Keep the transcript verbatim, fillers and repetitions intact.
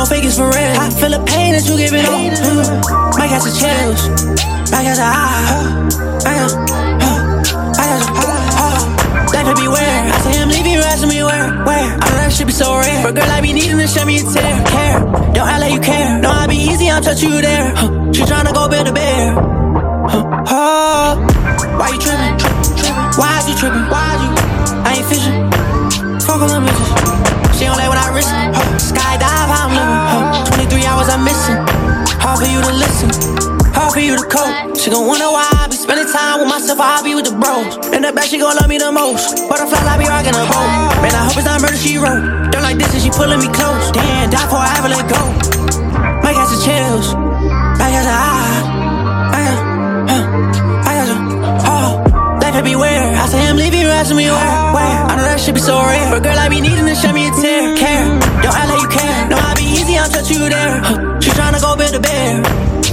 no fake, it's for real. I feel the pain that you giving up. Mm. Might catch the chills. Might catch the eye. I got, uh, I got, uh, uh. Life would be weird. I say I'm leaving you, asking me where, where. I know that shit be so rare. For a girl, I be needing to show me a tear. Care, don't act like you care. No, I be easy, I'll touch you there. Huh. She tryna go build a bear. Huh. Oh, why you tripping? Why is you tripping? Why is you? I ain't fishing. Fuck all them bitches. She don't like when I risk it. Huh. Skydive, how I'm living. Huh. twenty-three hours I'm missing. Hard for you to listen. Hard for you to cope. She gon' wonder why I be spending time with myself, or I be with the bros. In the back, she gon' love me the most. Butterflies, I be rocking a boat. Man, I hope it's not murder, she wrote. Don't like this and she pulling me close. Damn, die before I ever let go. Might got some chills. Might got some eyes. I got, huh, I got some, oh. Life would be weird. I say I'm leaving you, asking me where, where. I know that shit be so rare. For a girl, I be needing to show me a tear. Care, don't act like you care. No, I be easy, I'll touch you there. Huh. She tryna go build a bear.